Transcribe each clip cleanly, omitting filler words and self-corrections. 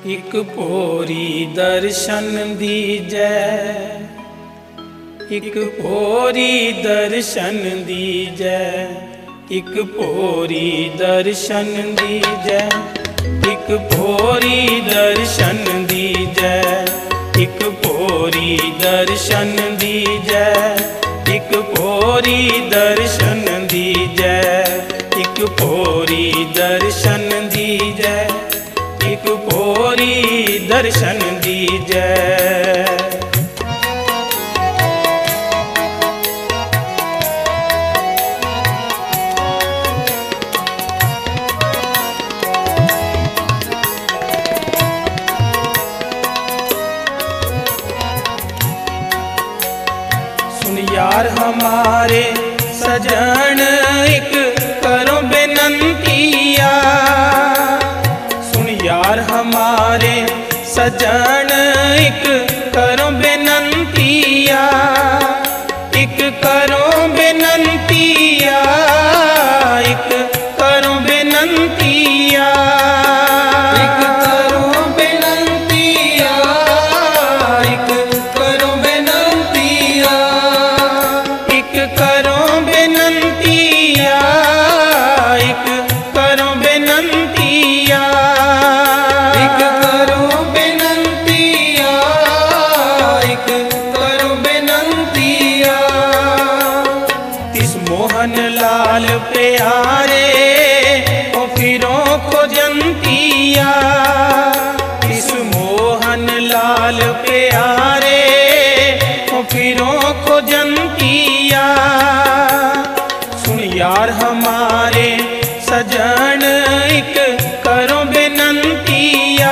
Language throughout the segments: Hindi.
एक पोरी दर्शन दीजै, एक पोरी दर्शन दीजै, एक पोरी दर्शन दीजै, एक पोरी दर्शन दीजै, एक पोरी दर्शन दीजै, एक पोरी दर्शन दीजै, एक पोरी दर्शन दीजै, एक पोरी दर्शन दीजै। सुन यार हमारे सजन एक करो बेनंतिया, सुन यार हमारे सजन एक करो बेनंतिया, एक करो बेनंतिया, एक करो बेनंतिया, एक करो बेनंतिया, एक करो बेनंतिया, एक करो बेनंतिया, एक करो बेनंतिया, एक करो बेनंतिया, एक करो बेनंतिया। तिस मोहन लाल प्यारे ओ फिरों को जनतिया, तिस मोहन लाल प्यारे ओ फिरों को जनतिया। सुन यार हमारे सजन एक करो बेनंतिया,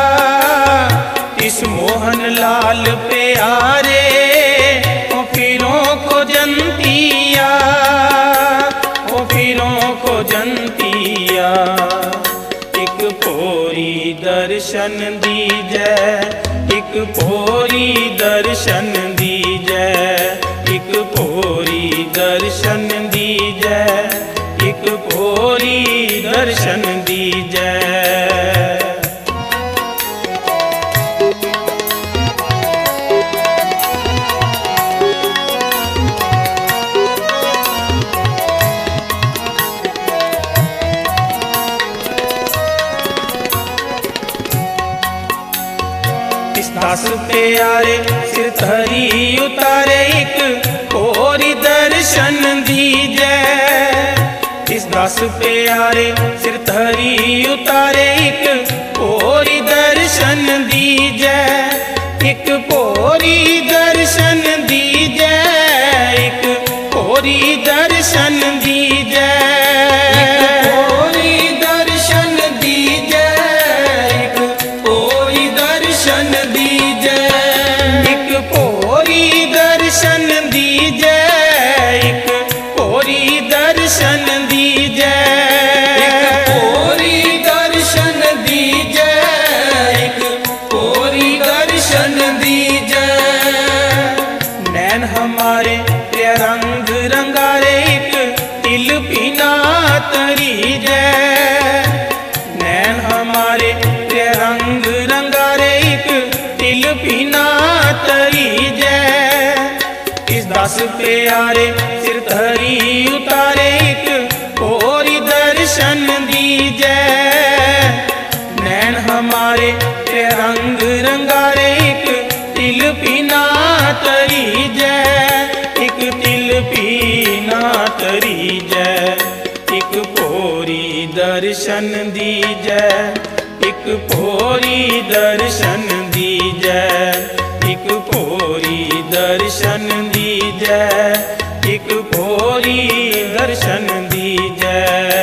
इस मोहन लाल प्यारे ओ फिरों को जनतिया, ओ फिरों को जनतिया। एक पोरी दर्शन दीजै, एक पोरी दर्शन दीजै, एक पोरी दर्शन दीजै, एक पोरी दर्शन दीजै। इस दास प्यारे सिर धरी उतारे एक पोरी दर्शन दीजै, इस दास प्यारे सिर धरी उतारे एक पोरी दर्शन दीजै, एक पोरी दर्शन दीजै, एक पोरी दर्शन दीजै, एक पोरी दर्शन दीजै, एक पोरी दर्शन दीजै, एक पोरी दर्शन दीजै, एक पोरी दर्शन दीजै, एक पोरी दर्शन दीजै, एक पोरी दर्शन दीजै। नैन हमारे रंग रंगारे एक तिल पीना तरीजै, नैन हमारे रंग रंगारे एक तिल पीना तरीजै। इस दास प्यारे सिर धरी उतारे एक पोरी दर्शन दीजै, नैन हमारे रंग रंगारे एक तिल पीना तरीजै, एक तिल पीना तरीजै। एक पोरी दर्शन दीजै, एक पोरी दर्शन दीजै, एक पोरी दर्शन दीजै, एक पोरी दर्शन दीजै।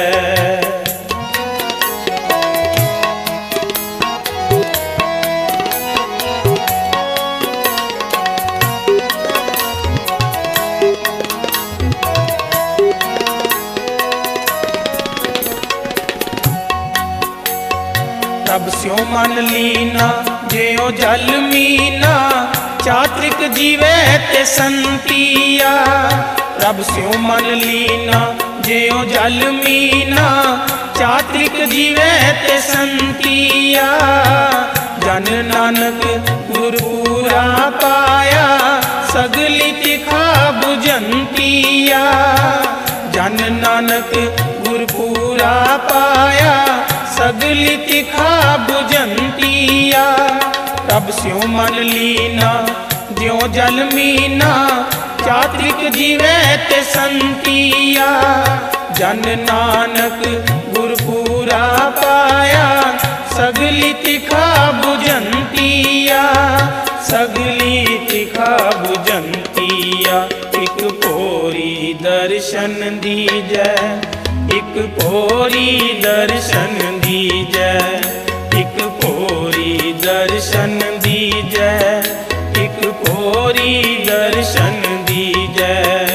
रब स्यों मन लीना ज्यों जल मीना, चात्रिक जीवै ते संतिया। रब स्यों मन लीना ज्यों जल मीना, चात्रिक जीवै ते संतिया। जन नानक गुरपूरा पाया सगली तिखा बुझंतिया। जन नानक गुरपूरा पाया सगली तिखा बुझंतिया। रब स्यों मन लीना ज्यों जल मीना चात्रिक जीवै ते संतिया। जन नानक गुरपूरा पाया सगली तिखा बुझंतिया। सगली तिखा बुझंतिया। एक पोरी दर्शन दीजै एक पोरी दर्शन दीजै एक पोरी दर्शन दीजै एक पोरी दर्शन दीजै।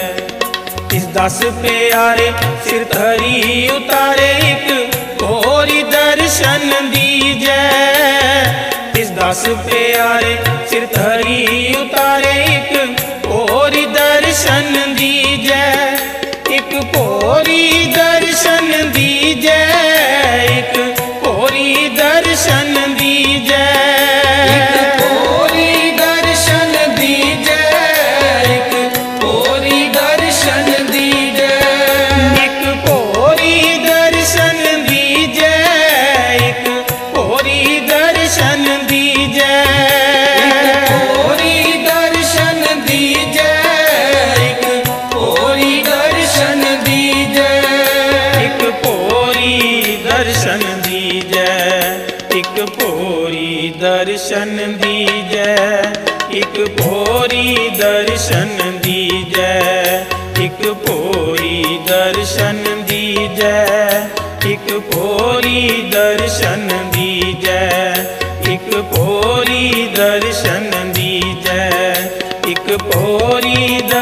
इस 10 प्यारे सिर धरी उतारे एक पोरी दर्शन दीजै। इस 10 प्यारे सिर धरी उतारे एक पोरी दर्शन दीजै। एक पोरी दर्शन दीजै एक पोरी दर्शन दीजै। एक पोरी दर्शन दीजै एक पोरी दर्शन दीजै। एक पोरी दर्शन दीजै एक पोरी दर्शन दीजै। एक पोरी दर्शन दीजै एक पोरी दर्शन दीजै। एक पोरी दर्शन दीजै एक पोरी दर्शन दीजै। एक पोरी दर्शन दीजै एक पोरी दर्शन दीजै। एक पोरी दर्शन दीजै एक पोरी दर्शन दीजै। एक पोरी